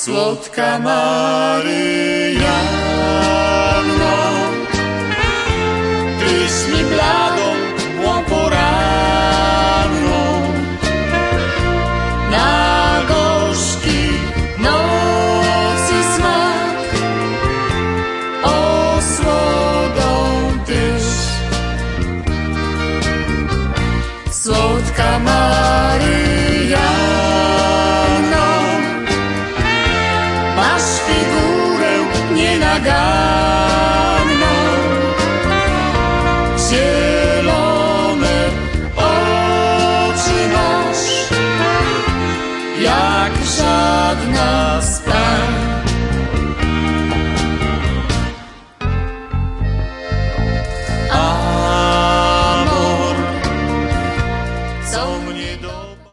Słodka Maryjanno, Tyś mi bladą mgłą poranną, na gorzki nocy smak, osłodą Tyś. Słodka Maryjanno, masz figurę nienaganną, zielone oczy masz, jak żadna z